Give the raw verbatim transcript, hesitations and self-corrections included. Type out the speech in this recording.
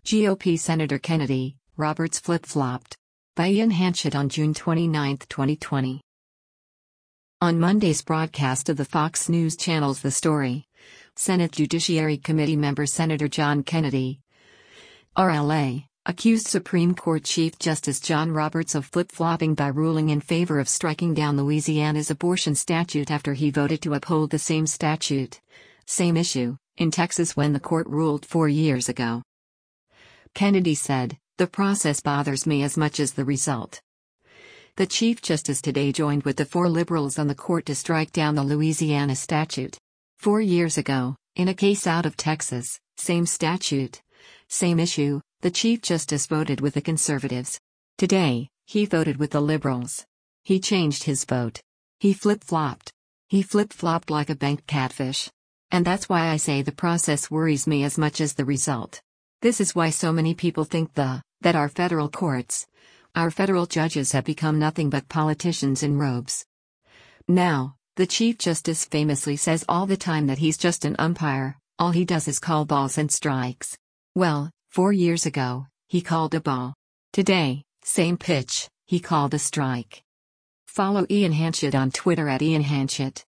G O P Senator Kennedy, Roberts flip-flopped. By Ian Hanchett on June twenty-ninth, twenty twenty. On Monday's broadcast of the Fox News Channel's The Story, Senate Judiciary Committee member Senator John Kennedy, R L A, accused Supreme Court Chief Justice John Roberts of flip-flopping by ruling in favor of striking down Louisiana's abortion statute after he voted to uphold the same statute, same issue, in Texas when the court ruled four years ago. Kennedy said, "The process bothers me as much as the result." The Chief Justice today joined with the four liberals on the court to strike down the Louisiana statute. Four years ago, in a case out of Texas, same statute, same issue, the Chief Justice voted with the conservatives. Today, he voted with the liberals. He changed his vote. He flip-flopped. He flip-flopped like a bank catfish. And that's why I say the process worries me as much as the result. This is why so many people think the, that our federal courts, our federal judges have become nothing but politicians in robes. Now, the Chief Justice famously says all the time that he's just an umpire, all he does is call balls and strikes. Well, four years ago, he called a ball. Today, same pitch, he called a strike. Follow Ian Hanchett on Twitter at Ian Hanchett.